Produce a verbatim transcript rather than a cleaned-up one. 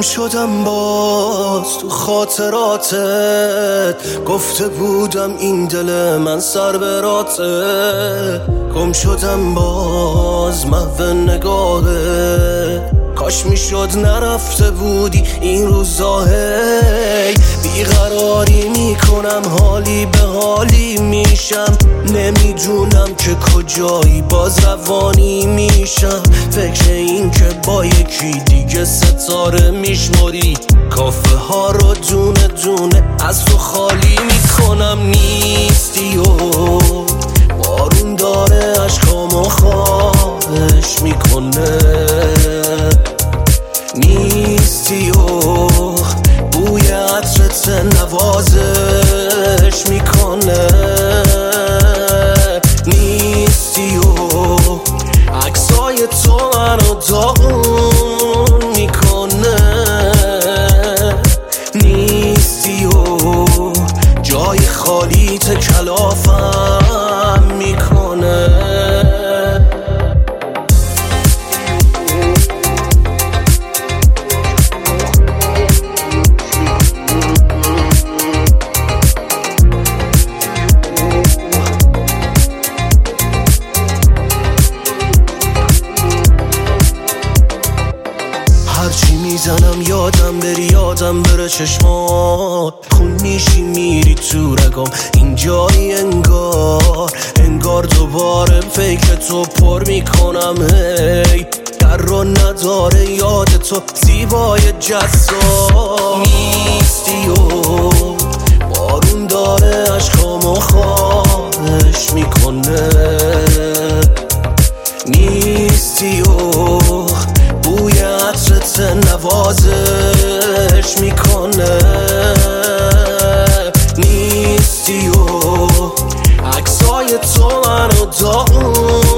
گم شدم باز تو خاطراتت، گفته بودم این دل من سر براته. گم شدم باز محو نگاهت، کاش میشد نرفته بودی این روزا. هی بیقراری میکنم، حالی به حالی میشم، نمیدونم که کجایی، باز روانی میشم. فکر این که با یکی دیگه ستاره میشماری، کافه ها رو دونه دونه از تو خالی میکنم. نیستی و بارون داره عشقامو خواهش میکنه، نیستی و بوی عطرت نوازش میکنه، نیستی و عکسای تو منو داغون میکنه، نیستی و جای خالی تکلافم میکنه. هرچی میزنم یادم بری، یادم بره چشمات، خون میشی میری تو رگام، اینجایی انگار انگار دوباره فکر تو پر میکنم. هی در رو نداره یاد تو زیبای جذاب، نیستی و بارون داره عشقامو خواهش میکنه، نیستی و بوی عطرت نوازش میکنه، نیستی و عکسای تو منو داغون